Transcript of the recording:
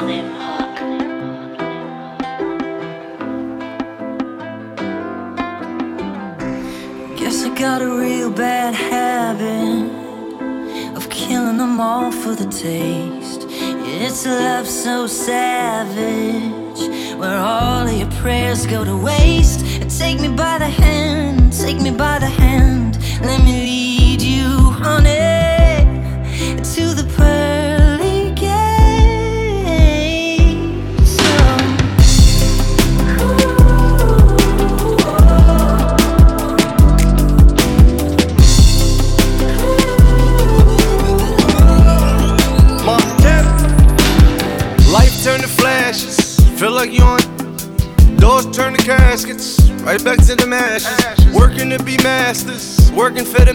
Guess I got a real bad habit of killing them all for the taste. It's a love so savage, where all of your prayers go to waste. Take me by the hand, take me by the hand, let me lead you, honey, to the pearly gates. Life turn to flashes, feel like you on. Doors turn to caskets, right back to the mashes. Working to be masters, working for the